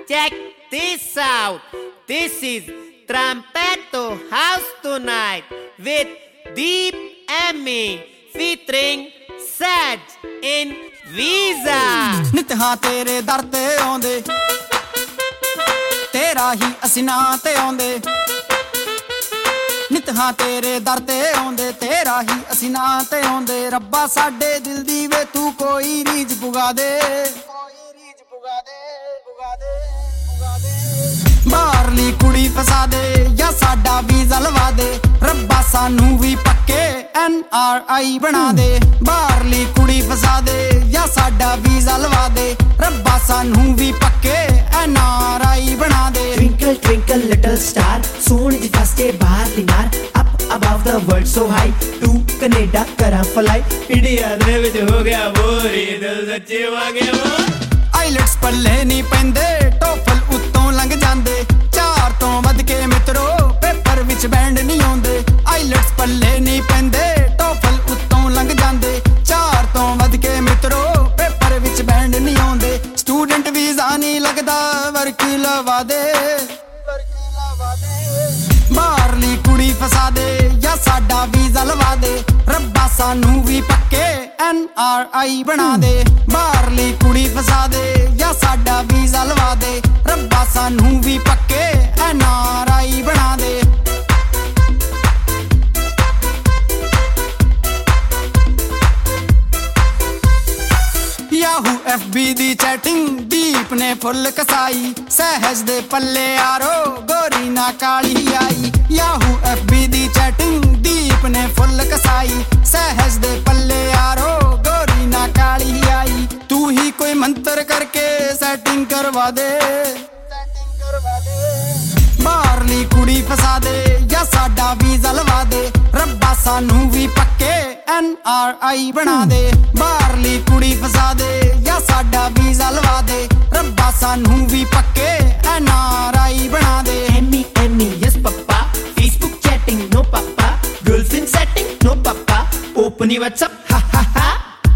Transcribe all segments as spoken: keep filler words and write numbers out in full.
check this out. This is Trumpetto House Tonight with Deep Emmy featuring Saj in Visa. ਨਿਤ ਹਾਂ ਤੇਰੇ ਦਰ ਤੇ ਆਉਂਦੇ, ਤੇਰਾ ਹੀ ਅਸੀਂ ਨਾਂ ਤੇ ਆਉਂਦੇ। ਨਿਤ ਹਾਂ ਤੇਰੇ ਦਰ ਤੇ ਆਉਂਦੇ, ਤੇਰਾ ਹੀ ਅਸੀਂ ਨਾਂ ਤੇ ਆਉਂਦੇ। ਰੱਬਾ ਸਾਡੇ ਦਿਲ ਦੀ ਵੇ ਤੂੰ ਕੋਈ ਰੀਝ ਪੁਗਾ ਦੇ, ਕੋਈ ਰੀਝ ਪੁਗਾ ਦੇ, ਪੁਗਾ ਦੇ, ਪੁਗਾ ਦੇ। ਬਾਹਰਲੀ ਕੁੜੀ ਫਸਾ ਦੇ ਜਾਂ ਸਾਡਾ ਵੀਜ਼ਾ ਲਵਾ ਦੇ। ਰੱਬਾ ਸਾਨੂੰ ਵੀ ਪੱਕੇ ਐਨ ਆਰ ਆਈ ਬਣਾ ਦੇ। ਬਾਹਰਲੀ ਕੁੜੀ ਫਸਾ ਦੇ ਜਾਂ ਸਾਡਾ ਵੀਜ਼ਾ ਲਵਾ ਦੇ। ਰੱਬਾ ਸਾਨੂੰ ਵੀ ਪੱਕੇ ਐਨ ਆਰ ਆਈ ਬਣਾ ਦੇ। Twinkle twinkle little star, ਸੋਹਣੀ ਦੀ ਫਸਕੇ ਬਾਹਰ ਦੀ ਨਾਰ। Up above the world so high, to Canada ਕਰਾਂ fly। ਇੰਡੀਆ ਦੇ ਵਿੱਚ ਹੋ ਗਿਆ ਬੋਰੀ, ਦਿਲ ਸੱਚੇ ਵਾ ਗਿਆ ਮੋਰ। ਆਈਲੈਟਸ ਪੱਲੇ ਨਹੀਂ ਪੈਂਦੇ, ਟੋਫਲ ਉੱਤੋਂ ਲੰਘ ਜਾਂਦੇ। ਚਾਰ ਤੋਂ ਵੱਧ ਕੇ ਮਿੱਤਰੋ ਪੇਪਰ ਵਿੱਚ ਬੈਂਡ ਨਹੀਂ ਆਉਂਦੇ। ਆਈਲੈਟਸ ਪੱਲੇ ਨਹੀਂ ਪੈਂਦੇ, ਟੋਫਲ ਉੱਤੋਂ ਲੰਘ ਜਾਂਦੇ। ਚਾਰ ਤੋਂ ਵੱਧ ਕੇ ਮਿੱਤਰੋ ਪੇਪਰ ਵਿੱਚ ਬੈਂਡ ਨਹੀਂ ਆਉਂਦੇ। ਸਟੂਡੈਂਟ ਵੀਜ਼ਾ ਨਹੀਂ ਲੱਗਦਾ, ਵਰਕ ਲਵਾ ਦੇ, ਵਰਕ ਲਵਾ ਦੇ। ਬਾਹਰਲੀ ਕੁੜੀ ਫਸਾ ਦੇ ਜਾਂ ਸਾਡਾ ਵੀਜ਼ਾ ਲਵਾ ਦੇ। ਰੱਬਾ ਸਾਨੂੰ ਵੀ ਪੱਕੇ ਐਨ ਆਰ ਆਈ ਬਣਾ ਦੇ। ਬਾਹਰਲੀ ਕੁੜੀ ਫਸਾ ਦੇ ਜਾਂ ਸਾਡਾ ਵੀਜ਼ਾ ਲਵਾ ਦੇ। ਰੱਬਾ ਸਾਨੂੰ ਵੀ ਪੱਕੇ ਐਨ ਆਰ ਆਈ ਬਣਾ ਦੇ। ਯਾਹੂ ਐਫ ਬੀ ਦੀ ਚੈਟਿੰਗ ਦੀਪ ਨੇ ਫੁੱਲ ਕਸਾਈ। ਸਹਿਜ ਦੇ ਪੱਲੇ ਯਾਰੋ ਗੋਰੀ ਨਾ ਕਾਲੀ ਆਈ। ਯਾਹੂ ਐਫ ਬੀ ਦੀ ਚੈਟਿੰਗ ਦੀਪ ਨੇ ਫੁੱਲ ਕਸਾਈ। ਸਹਿਜ ਦੇ ਪੱਲੇ ਯਾਰੋ ਗੋਰੀ ਨਾ ਕਾਲੀ ਆਈ। ਤੂੰ ਹੀ ਕੋਈ ਮੰਤਰ ਕਰਕੇ ਸੈਟਿੰਗ ਕਰਵਾ ਦੇ, ਸੈਟਿੰਗ ਕਰਵਾ ਦੇ। ਬਾਹਰਲੀ ਕੁੜੀ ਫਸਾ ਦੇ ਜਾਂ ਸਾਡਾ ਵੀਜ਼ਾ ਲਵਾ ਦੇ। ਰੱਬਾ ਸਾਨੂੰ ਵੀ ਪੱਕੇ ਐਨ ਆਰ ਆਈ ਬਣਾ ਦੇ। ਬਾਹਰਲੀ ਕੁੜੀ ਫਸਾ ਦੇ ਜਾਂ ਸਾਡਾ ਵੀਜ਼ਾ ਲਵਾ ਦੇ। ਰੱਬਾ ਸਾਨੂੰ ਵੀ ਪੱਕੇ ਐਨ ਆਰ ਆਈ ਬਣਾ ਦੇ। Emmy Emmy yes papa, Facebook chatting no papa, girlfriend setting no papa, open your WhatsApp ha ha ha।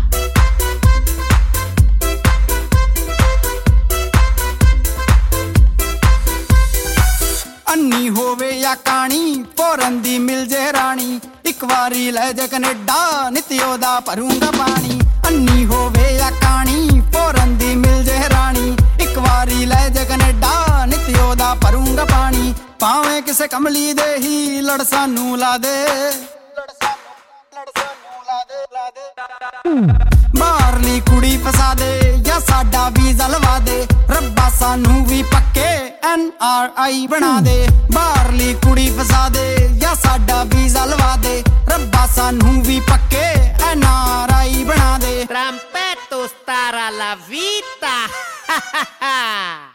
ਅੰਨੀ ਹੋਵੇ ਜਾਂ ਕਾਣੀ ਫੌਰਨ ਦੀ ਮਿਲ ਜੇ ਰਾਣੀ। ਇੱਕ ਵਾਰੀ ਲੈ ਜਾ ਕੈਨੇਡਾ ਨਿਤਿਓ ਦਾ ਭਰੂੰਗਾ ਪਾਣੀ। ਅੰਨੀ ਹੋਵੇ ਜਾਂ ਕਾਣੀ ਫੌਰਨ ਦੀ ਮਿਲ ਜੇ ਰਾਣੀ। ਇੱਕ ਵਾਰੀ ਲੈ ਜਾ ਕੈਨੇਡਾ ਨਿਤਿਓ ਦਾ ਭਰੂੰਗਾ ਪਾਣੀ। ਭਾਵੇਂ ਕਿਸੇ ਕਮਲੀ ਦੇ ਹੀ ਲੜ ਸਾਨੂੰ ਲਾ ਦੇ, ਲੜ ਸਾਨੂੰ, ਲੜ ਸਾਨੂੰ ਲਾ ਦੇ, ਲਾ ਦੇ। ਬਾਹਰਲੀ ਕੁੜੀ ਫਸਾ ਦੇ ਜਾਂ ਸਾਡਾ ਵੀਜ਼ਾ ਲਵਾ ਦੇ। ਰੱਬਾ ਸਾਨੂੰ ਵੀ ਪੱਕੇ ਐਨ ਆਰ ਆਈ ਬਣਾ ਦੇ। ਬਾਹਰਲੀ ਕੁੜੀ ਫਸਾ ਦੇ ਜਾਂ ਸਾਡਾ ਵੀਜ਼ਾ ਲਵਾ ਦੇ। ਰੱਬਾ ਸਾਨੂੰ ਵੀ ਪੱਕੇ ਐਨ ਆਰ ਆਈ ਬਣਾ ਦੇ। Trumpetto stara la vita.